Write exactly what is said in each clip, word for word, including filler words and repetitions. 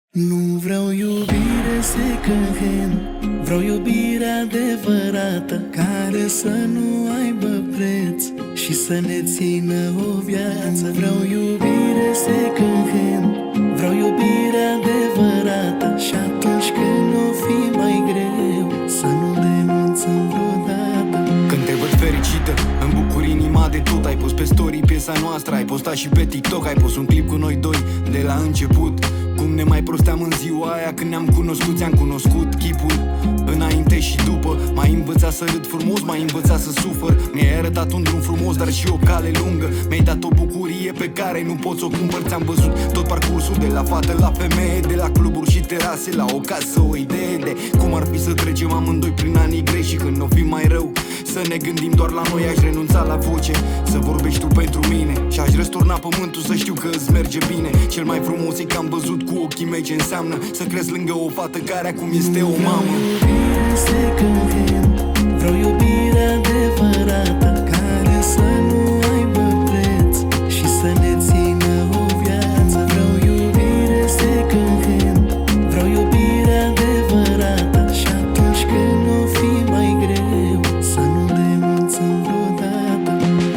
Nu vreau iubire second hand, vreau iubire adevărată, care să nu aibă preț și să ne țină o viață. Vreau iubire second hand, vreau iubire adevărată, și atunci când o fi mai greu, să nu denunțăm vreodată. Când te văd fericită, îmi bucur inima de tot. Ai pus pe story piesa noastră, ai postat și pe TikTok, ai pus un clip cu noi doi de la început. Cum ne mai prosteam în ziua aia când ne-am cunoscut, ți-am cunoscut chipul înainte și după. M-ai învățat să râd frumos, m-ai învățat să sufăr. Mi-ai arătat un drum frumos, dar și o cale lungă. Mi-ai dat o bucurie pe care nu pot să o cumpăr. Ți-am văzut tot parcursul, de la fată la femeie, de la cluburi și terase, la o casă, o idee de cum ar fi să trecem amândoi prin anii grei. Și când o fi mai rău, să ne gândim doar la noi. Aș renunța la voce, să vorbești tu pentru mine, și aș răsturna pământul să știu că îți merge bine. Cel mai frumos e că am văzut cu ochii mei ce înseamnă să crezi lângă o fată care acum este o mamă. Iubire second hand, vreau iubire adevărată, care să nu aibă preț și să ne țină o viață. Vreau iubire second hand, vreau iubire adevărată, și atunci când o fi mai greu, să nu denunțăm vreodată.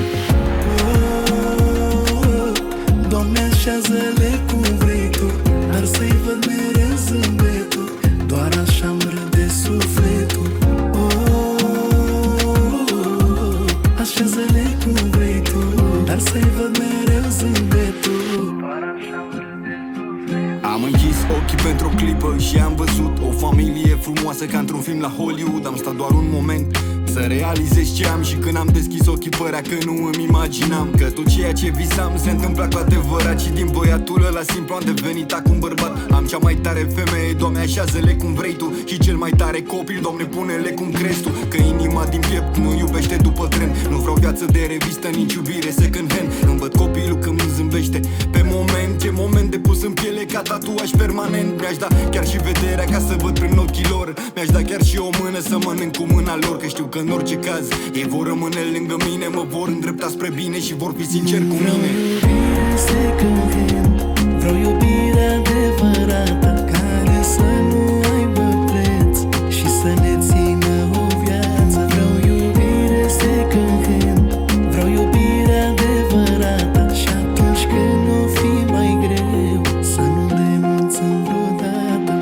Oh, Doamne, așează-le cum vrei tu, dar să-i văd mereu zâmbetul, doar așa-mi râde sufletul. Oh, așează-le cum vrei tu, dar să-i văd mereu zâmbetul, doar așa-mi râde sufletul. Am închis ochii pentru o clipă și am văzut o familie frumoasă ca într-un film la Hollywood. Am stat doar un moment să realizez ce am, și când am deschis ochii părea că nu îmi imaginam că tot ceea ce visam se întâmpla cu adevărat. Și din băiatul ăla simplu am devenit acum bărbat. Am cea mai tare femeie, Doamne, așează-le cum vrei tu, și cel mai tare copil, Doamne, pune-le cum crezi tu. Că inima din piept nu iubește după tren. Nu vreau viață de revistă, nici iubire second hand. Îmi văd copilul când îmi zâmbește pe moment, ce moment de pus în piele ca tatuaj permanent. Mi-aș da chiar și vederea ca să văd prin ochii lor. Mi-aș da chiar și o mână să mănânc cu mâna lor, că știu că în orice caz ei vor rămâne lângă mine, mă vor îndrepta spre bine și vor fi sinceri cu mine. Iubire second hand, vreau iubire adevărată, care să nu aibă preț și să ne țină o viață. Vreau iubire second hand, vreau iubire adevărată, și atunci când o fi mai greu, să nu denunțăm vreodată.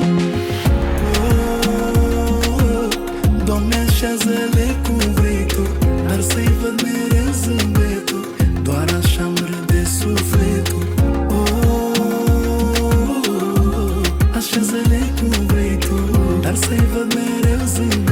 Oh, Doamne, așează-le cum vrei tu, dar să-i văd mereu zâmbetul, doar așa-mi râde sufletul. Oh, așează-le cum vrei tu, dar să-i văd mereu zâmbetul.